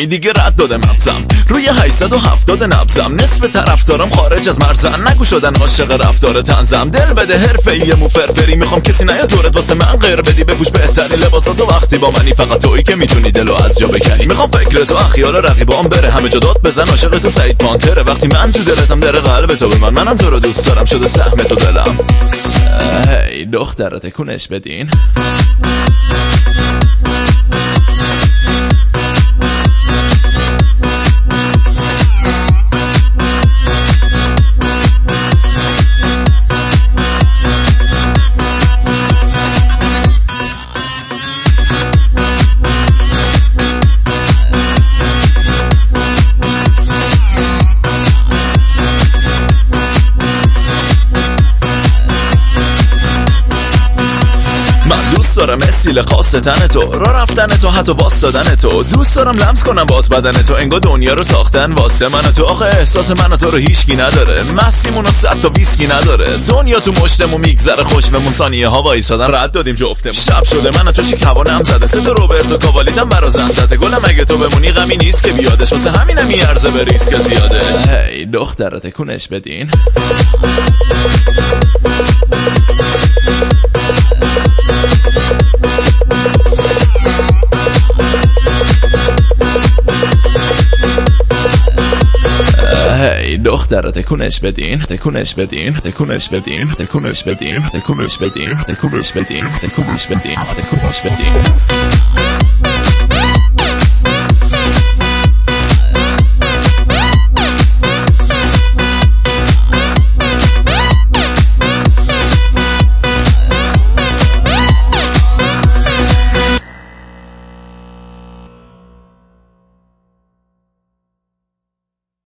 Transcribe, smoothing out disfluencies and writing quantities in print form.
هی دیگه رد داده مغزم روی 870 نبزم نصف طرفدارم خارج از مرزن نگو شدن عاشق رفتار طنزم دل بده حرفه‌ای مو فرفری میخوام کسی نیاد دورت واسه من غیر بدی بپوش بهترین لباساتو وقتی با منی فقط تویی که میتونی دلو از جا بکنی میخوام فکر تو خیال رقیبام بره همه جا داد بزن عاشق تو سعید پانتره وقتی من تو دلتم در قلب تو به منم تو رو دوست دارم شده سهم تو دلم هی دختر تکونش بدین دوست دارم استیل خاص تن تو را رفتن تو حتی واسدادن تو دوست دارم لمس کنم باز بدن تو انگار دنیا رو ساختن واسه من تو آخه احساس من تو رو هیچکی نداره مستیمون و 100 تا ویسکی نداره دنیا تو مشتمون میگذره خوش به ثانیه ها وایسادن رد دادیم جفتمون شب شده من تو شیک هوانم زده سه روبرتو کاوالیتم برا زندته گلم اگه تو بمونی غمی نیست که بیادش واسه همینم میارزه به ریسک زیادش هی دختر تکونش بدین هی دختر تکونش بدین تکونش بدین تکونش بدین تکونش بدین تکونش بدین تکونش بدین تکونش بدین تکونش بدین